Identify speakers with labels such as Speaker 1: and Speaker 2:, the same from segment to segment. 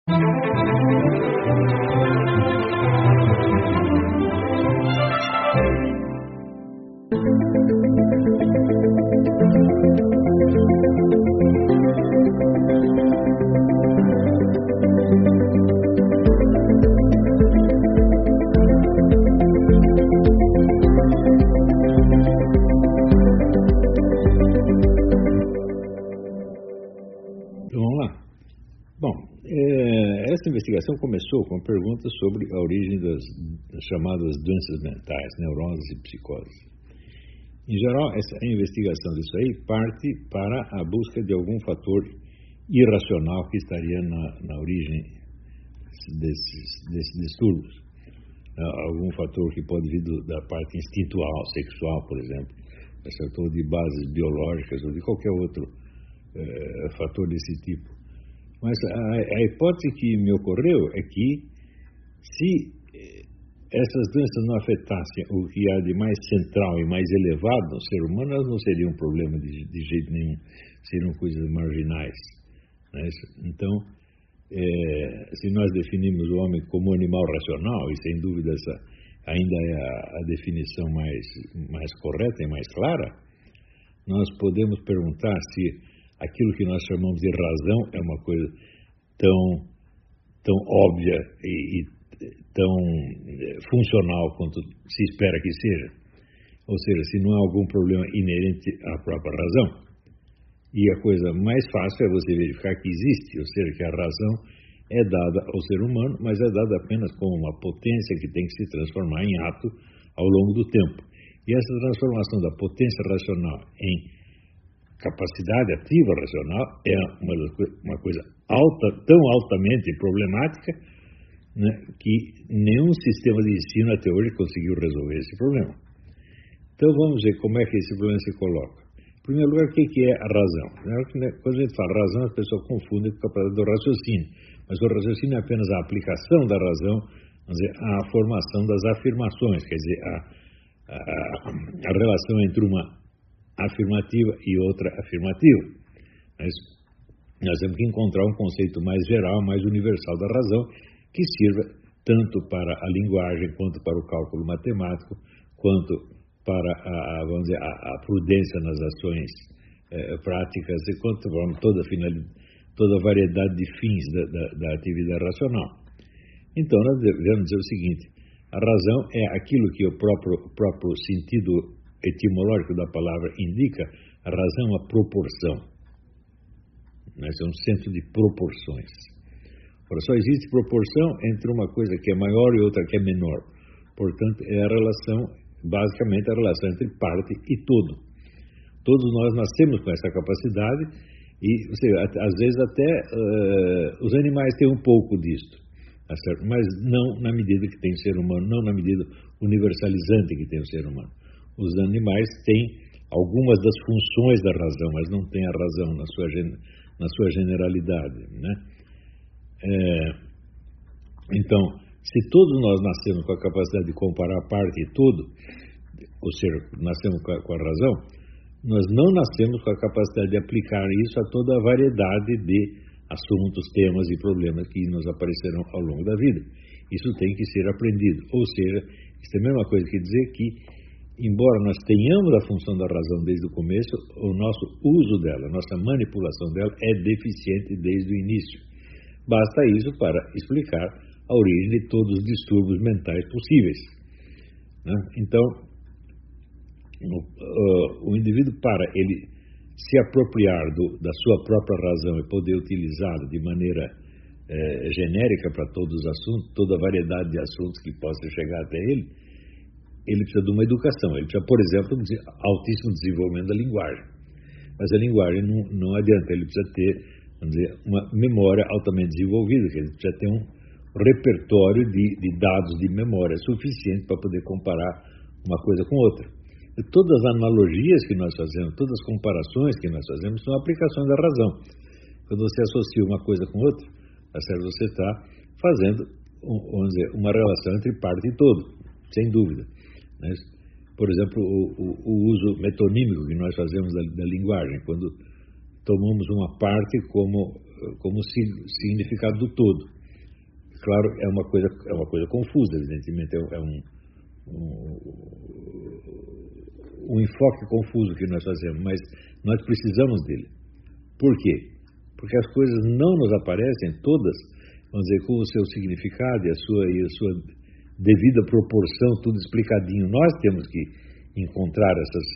Speaker 1: Vamos lá? Bom, essa investigação começou com perguntas sobre a origem das chamadas doenças mentais, neuroses e psicoses. Em geral, a investigação disso aí parte para a busca de algum fator irracional que estaria na origem desses distúrbios. Algum fator que pode vir da parte instintual, sexual, por exemplo, ou de bases biológicas ou de qualquer outro fator desse tipo. Mas a hipótese que me ocorreu é que se essas doenças não afetassem o que há de mais central e mais elevado no ser humano, elas não seriam um problema de jeito nenhum, seriam coisas marginais, né? Então, se nós definimos o homem como animal racional, e sem dúvida essa ainda é a definição mais correta e mais clara, nós podemos perguntar se aquilo que nós chamamos de razão é uma coisa tão óbvia e tão funcional quanto se espera que seja. Ou seja, se não há algum problema inerente à própria razão. E a coisa mais fácil é você verificar que existe, ou seja, que a razão é dada ao ser humano, mas é dada apenas como uma potência que tem que se transformar em ato ao longo do tempo. E essa transformação da potência racional em capacidade ativa racional é uma coisa tão altamente problemática, né, que nenhum sistema de ensino até hoje conseguiu resolver esse problema. Então vamos ver como é que esse problema se coloca. Em primeiro lugar, o que é a razão? Quando a gente fala razão, as pessoas confundem com a capacidade do raciocínio, mas o raciocínio é apenas a aplicação da razão, vamos dizer, a formação das afirmações, quer dizer, a relação entre uma afirmativa e outra afirmativa. Mas nós temos que encontrar um conceito mais geral, mais universal da razão, que sirva tanto para a linguagem, quanto para o cálculo matemático, quanto para a prudência nas ações práticas, e quanto para toda a variedade de fins da atividade racional. Então, nós devemos dizer o seguinte: a razão é aquilo que o próprio sentido etimológico da palavra indica. A razão é uma proporção. É um centro de proporções. Ora, só existe proporção entre uma coisa que é maior e outra que é menor. Portanto, é a relação, basicamente a relação entre parte e todo. Todos nós nascemos com essa capacidade e, às vezes até os animais têm um pouco disto, tá certo? Mas não na medida que tem o ser humano, não na medida universalizante que tem o ser humano. Os animais têm algumas das funções da razão, mas não têm a razão na sua generalidade, né? Então, se todos nós nascemos com a capacidade de comparar parte e todo, ou seja, nascemos com a razão, nós não nascemos com a capacidade de aplicar isso a toda a variedade de assuntos, temas e problemas que nos aparecerão ao longo da vida. Isso tem que ser aprendido. Ou seja, isso é a mesma coisa que dizer que, embora nós tenhamos a função da razão desde o começo, o nosso uso dela, a nossa manipulação dela é deficiente desde o início. Basta isso para explicar a origem de todos os distúrbios mentais possíveis, né? Então, o indivíduo, para ele se apropriar da sua própria razão e poder utilizá-la de maneira genérica para todos os assuntos, toda a variedade de assuntos que possam chegar até ele precisa de uma educação. Ele precisa, por exemplo, de altíssimo desenvolvimento da linguagem. Mas a linguagem não adianta, ele precisa ter, vamos dizer, uma memória altamente desenvolvida, ele precisa ter um repertório de dados de memória suficiente para poder comparar uma coisa com outra. E todas as analogias que nós fazemos, todas as comparações que nós fazemos são aplicações da razão. Quando você associa uma coisa com outra, você está fazendo, vamos dizer, uma relação entre parte e todo, sem dúvida, né? Por exemplo, o uso metonímico que nós fazemos da linguagem, quando tomamos uma parte como significado do todo. claro, é uma coisa confusa, evidentemente, um enfoque confuso que nós fazemos, mas nós precisamos dele. Por quê? Porque as coisas não nos aparecem todas, vamos dizer, com o seu significado e a sua devida proporção, tudo explicadinho. Nós temos que encontrar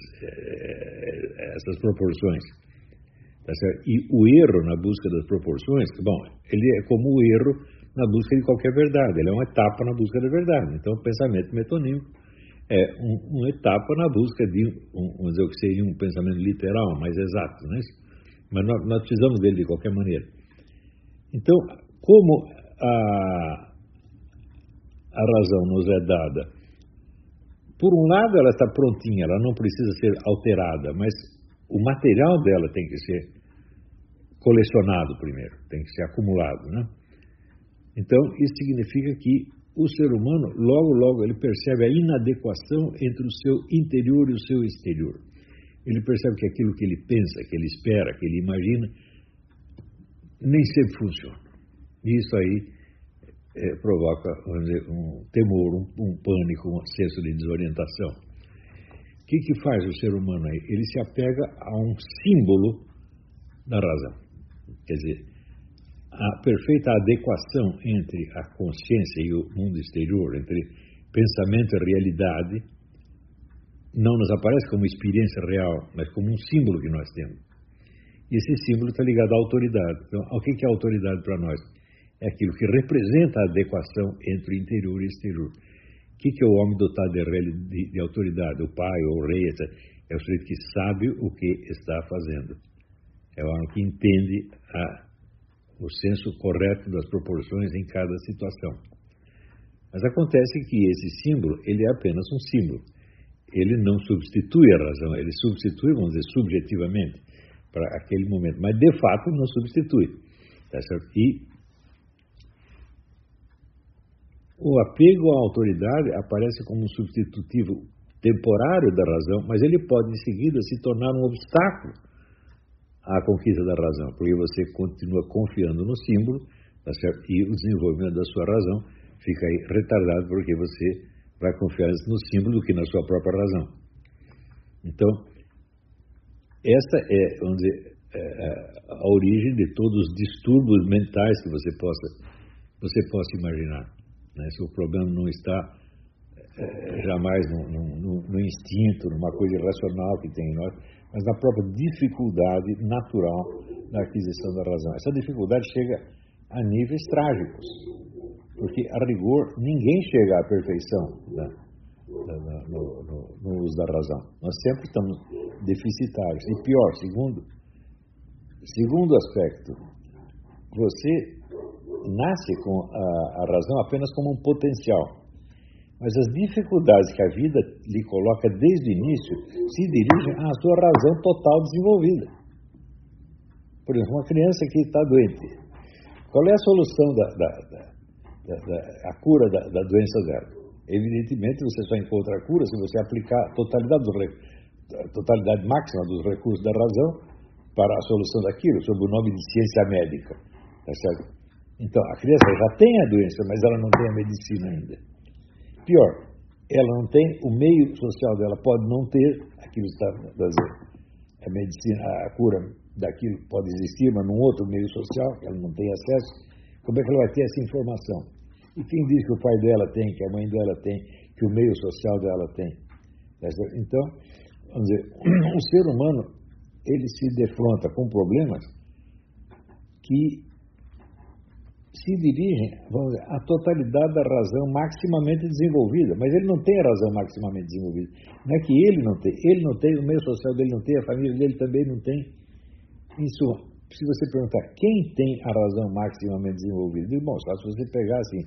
Speaker 1: essas proporções. Tá certo? E o erro na busca das proporções, bom, ele é como o erro na busca de qualquer verdade, ele é uma etapa na busca da verdade. Então, o pensamento metonímico é uma etapa na busca de, vamos dizer, o que seria um pensamento literal, mais exato, não é isso? Mas nós precisamos dele de qualquer maneira. Então, como a razão nos é dada, por um lado ela está prontinha, ela não precisa ser alterada, mas o material dela tem que ser colecionado primeiro, tem que ser acumulado, né? Então, isso significa que o ser humano, logo, ele percebe a inadequação entre o seu interior e o seu exterior. Ele percebe que aquilo que ele pensa, que ele espera, que ele imagina, nem sempre funciona. E isso aí provoca, vamos dizer, um temor, um pânico, um senso de desorientação. O que faz o ser humano aí? Ele se apega a um símbolo da razão. Quer dizer, a perfeita adequação entre a consciência e o mundo exterior, entre pensamento e realidade, não nos aparece como experiência real, mas como um símbolo que nós temos. E esse símbolo está ligado à autoridade. Então, o que é a autoridade para nós? É aquilo que representa a adequação entre o interior e o exterior. O que é o homem dotado de autoridade? O pai ou o rei, etc. É o sujeito que sabe o que está fazendo. É o homem que entende o senso correto das proporções em cada situação. Mas acontece que esse símbolo, ele é apenas um símbolo. Ele não substitui a razão, ele substitui, vamos dizer, subjetivamente, para aquele momento. Mas, de fato, não substitui. Tá certo? E o apego à autoridade aparece como um substitutivo temporário da razão, mas ele pode, em seguida, se tornar um obstáculo à conquista da razão, porque você continua confiando no símbolo, tá certo? E o desenvolvimento da sua razão fica aí retardado, porque você vai confiar no símbolo do que na sua própria razão. Então, essa é, vamos dizer, a origem de todos os distúrbios mentais que você possa imaginar. Né? Se o problema não está jamais no instinto, numa coisa irracional que tem em nós, mas na própria dificuldade natural da aquisição da razão. Essa dificuldade chega a níveis trágicos, porque, a rigor, ninguém chega à perfeição no uso da razão. Nós sempre estamos deficitários. E pior, segundo aspecto, você nasce com a razão apenas como um potencial. Mas as dificuldades que a vida lhe coloca desde o início se dirigem à sua razão total desenvolvida. Por exemplo, uma criança que está doente. Qual é a solução a cura da doença dela? Evidentemente, você só encontra a cura se você aplicar a totalidade máxima dos recursos da razão para a solução daquilo, sob o nome de ciência médica. Tá certo? Então, a criança já tem a doença, mas ela não tem a medicina ainda. Pior, ela não tem, o meio social dela pode não ter, aquilo está a medicina, a cura daquilo pode existir, mas num outro meio social, que ela não tem acesso. Como é que ela vai ter essa informação? E quem diz que o pai dela tem, que a mãe dela tem, que o meio social dela tem? Então, vamos dizer, o ser humano, ele se defronta com problemas que se dirigem, vamos dizer, à totalidade da razão maximamente desenvolvida, mas ele não tem a razão maximamente desenvolvida. Não é que ele não tem, o meio social dele não tem, a família dele também não tem. Isso, se você perguntar quem tem a razão maximamente desenvolvida, bom, só se você pegar assim,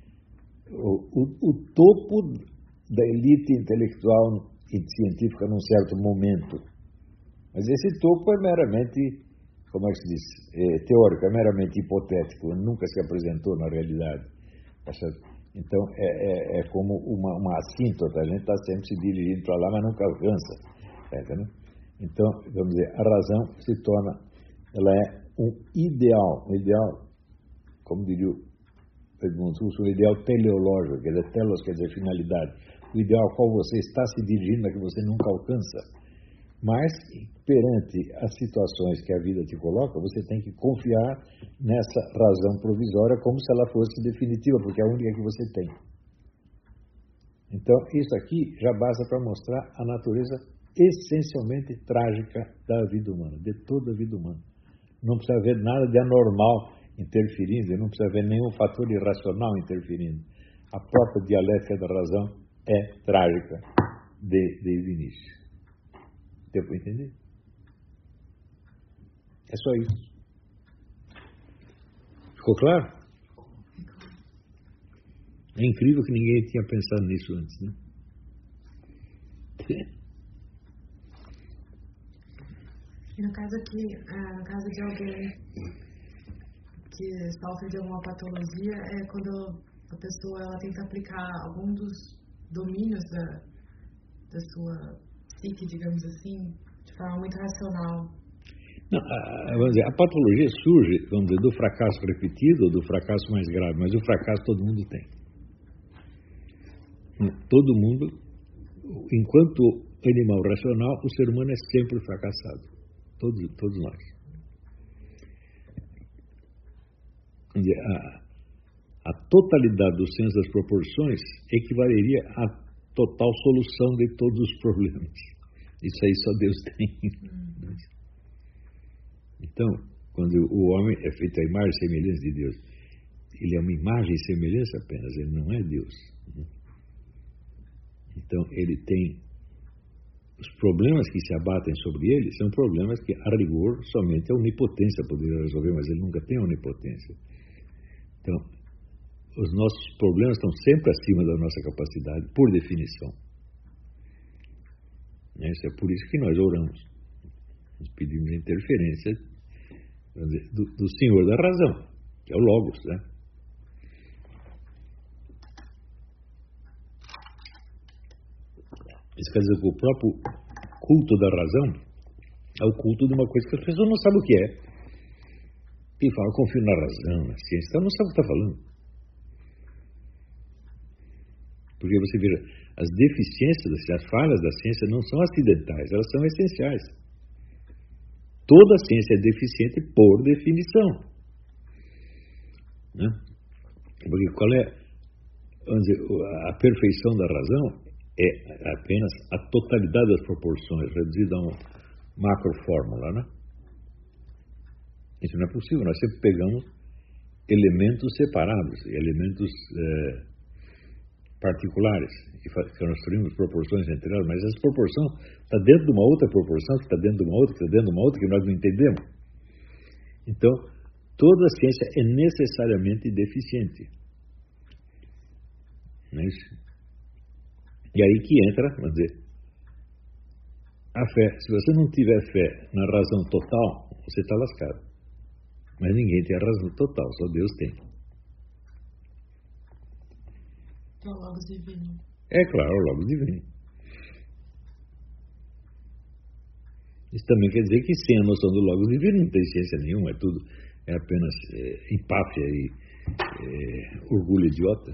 Speaker 1: o topo da elite intelectual e científica num certo momento. Mas esse topo é meramente, como é que se diz, teórico, é meramente hipotético, nunca se apresentou na realidade. Então, é como uma assíntota, a gente está sempre se dirigindo para lá, mas nunca alcança. Né? Então, vamos dizer, a razão se torna, ela é um ideal, como diria o Edmundo Husserl, o ideal teleológico, quer dizer, telos quer dizer finalidade, o ideal ao qual você está se dirigindo, a que você nunca alcança. Mas, perante as situações que a vida te coloca, você tem que confiar nessa razão provisória como se ela fosse definitiva, porque é a única que você tem. Então, isso aqui já basta para mostrar a natureza essencialmente trágica da vida humana, de toda a vida humana. Não precisa haver nada de anormal interferindo, não precisa haver nenhum fator irracional interferindo. A própria dialética da razão é trágica desde o início. Deu para entender? É só isso. Ficou claro? É incrível que ninguém tinha pensado nisso antes, né?
Speaker 2: E no caso de alguém que sofre de alguma patologia, é quando a pessoa ela tenta aplicar algum dos domínios da sua psique, digamos assim, de forma muito racional.
Speaker 1: Não, vamos dizer, a patologia surge, vamos dizer, do fracasso repetido ou do fracasso mais grave, mas o fracasso todo mundo tem. Todo mundo, enquanto animal racional, o ser humano é sempre fracassado. Todos nós. A totalidade do senso das proporções equivaleria à total solução de todos os problemas. Isso aí só Deus tem. Então, quando o homem é feito à imagem e semelhança de Deus, ele é uma imagem e semelhança apenas, ele não é Deus. Então, ele tem os problemas que se abatem sobre ele, são problemas que, a rigor, somente a onipotência poderia resolver, mas ele nunca tem onipotência. Então, os nossos problemas estão sempre acima da nossa capacidade, por definição. Isso é por isso que nós oramos. Nós pedimos a interferência, vamos dizer, do Senhor da razão, que é o Logos, né? Isso quer dizer que o próprio culto da razão é o culto de uma coisa que as pessoas não sabem o que é. E fala, confio na razão, na ciência, então não sabe o que está falando. Porque você veja, as deficiências, as falhas da ciência não são acidentais, elas são essenciais. Toda a ciência é deficiente por definição. Né? Porque qual é, vamos dizer, a perfeição da razão? É apenas a totalidade das proporções, reduzida a uma macrofórmula, né? Isso não é possível, nós sempre pegamos elementos separados, elementos particulares, e construímos proporções entre elas, mas essa proporção está dentro de uma outra proporção, que está dentro de uma outra, que está dentro de uma outra, que nós não entendemos. Então, toda a ciência é necessariamente deficiente. Não é isso? E aí que entra, vamos dizer, a fé. Se você não tiver fé na razão total, você está lascado. Mas ninguém tem a razão total, só Deus tem.
Speaker 2: É o Logos divino.
Speaker 1: É claro, o Logos divino. Isso também quer dizer que sem a noção do Logos divino não tem ciência nenhuma, é apenas empáfia e orgulho idiota.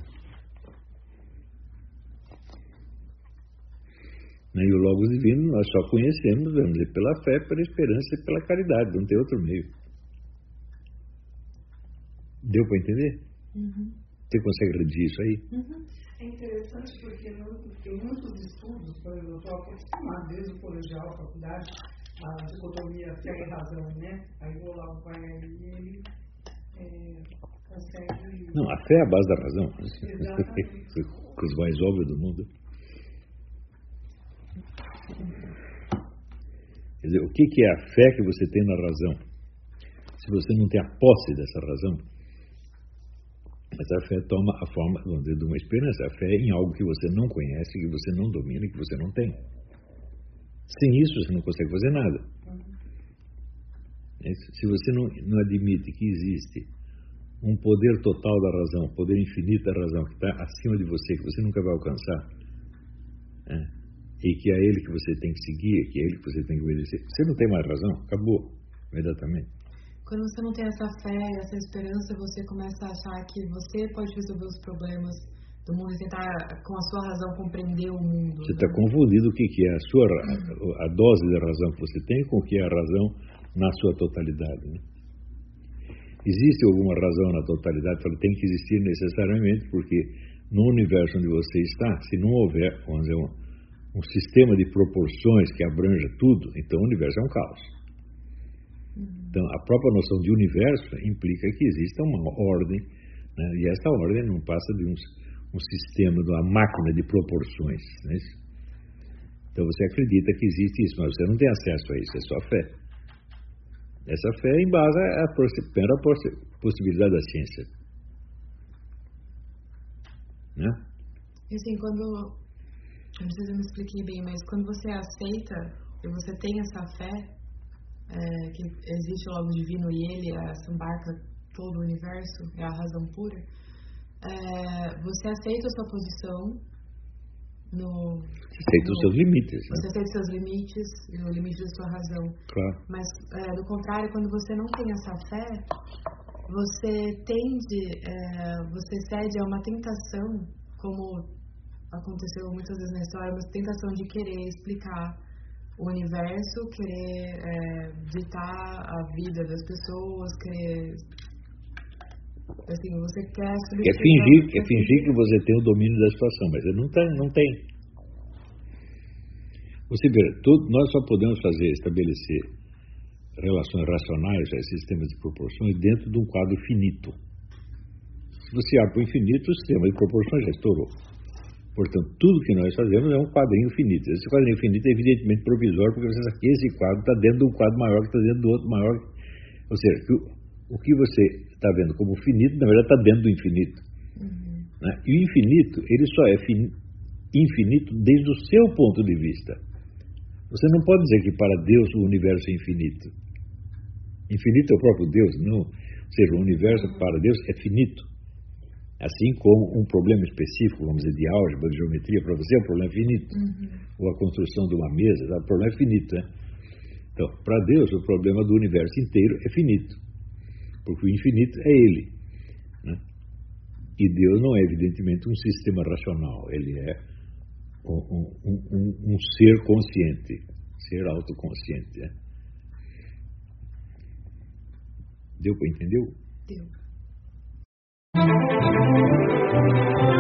Speaker 1: E o Logos divino nós só conhecemos, vamos dizer, pela fé, pela esperança e pela caridade, não tem outro meio. Deu para entender?
Speaker 2: Uhum.
Speaker 1: Você consegue redigir isso aí?
Speaker 2: Uhum.
Speaker 3: É interessante porque tem muitos estudos, por exemplo, eu estou acostumado desde o colegial, a faculdade, a dicotomia fé e razão, né? Aí o Olavo vai aí e ele consegue...
Speaker 1: Não, a fé é a base da razão.
Speaker 3: Exatamente.
Speaker 1: Coisa mais óbvia do mundo. Quer dizer, o que é a fé que você tem na razão? Se você não tem a posse dessa razão, essa fé toma a forma, vamos dizer, de uma esperança. A fé é em algo que você não conhece, que você não domina, que você não tem. Sem isso, você não consegue fazer nada. Se você não admite que existe um poder total da razão, um poder infinito da razão, que está acima de você, que você nunca vai alcançar, e que é ele que você tem que seguir, que é ele que você tem que obedecer, você não tem mais razão, acabou, imediatamente.
Speaker 2: Quando você não tem essa fé, essa esperança, você começa a achar que você pode resolver os problemas do mundo e tentar, com a sua razão, compreender o mundo.
Speaker 1: Você está confundindo o que é a dose de razão que você tem com o que é a razão na sua totalidade. Né? Existe alguma razão na totalidade? Ela tem que existir necessariamente, porque no universo onde você está, se não houver, vamos dizer, um sistema de proporções que abranja tudo, então o universo é um caos. Então, a própria noção de universo implica que exista uma ordem, né? E essa ordem não passa de um sistema, de uma máquina de proporções. Né? Então, você acredita que existe isso, mas você não tem acesso a isso, é só fé. Essa fé embasa a primeira possibilidade da ciência. Né?
Speaker 2: E assim, quando... Eu não sei se eu me expliquei bem, mas quando você aceita e você tem essa fé, que existe o logo divino e ele embarca todo o universo, é a razão pura, você aceita a sua posição
Speaker 1: Você aceita os seus limites.
Speaker 2: Você aceita os seus limites e o limite da sua razão.
Speaker 1: Claro.
Speaker 2: Mas, do contrário, quando você não tem essa fé, você você cede a uma tentação, como aconteceu muitas vezes na história, uma tentação de querer explicar o universo, querer ditar a vida das pessoas, querer... Assim, você quer
Speaker 1: fingir que você tem o domínio da situação, mas você não tem. Você vê, nós só podemos estabelecer relações racionais a sistemas de proporções dentro de um quadro finito. Se você abre para o infinito, o sistema de proporções já estourou. Portanto, tudo que nós fazemos é um quadrinho finito. Esse quadrinho finito é evidentemente provisório, porque você sabe que esse quadro está dentro de um quadro maior que está dentro do outro maior. Ou seja, o que você está vendo como finito, na verdade, está dentro do infinito. Né? E o infinito, ele só é infinito desde o seu ponto de vista. Você não pode dizer que para Deus o universo é infinito. Infinito é o próprio Deus, não. Ou seja, o universo para Deus é finito. Assim como um problema específico, vamos dizer, de álgebra, de geometria, para você é um problema finito. Ou a construção de uma mesa, o problema é finito. Né? Então, para Deus, o problema do universo inteiro é finito. Porque o infinito é Ele. Né? E Deus não é, evidentemente, um sistema racional. Ele é um ser consciente, ser autoconsciente. Né? Deu para entender?
Speaker 2: Deu.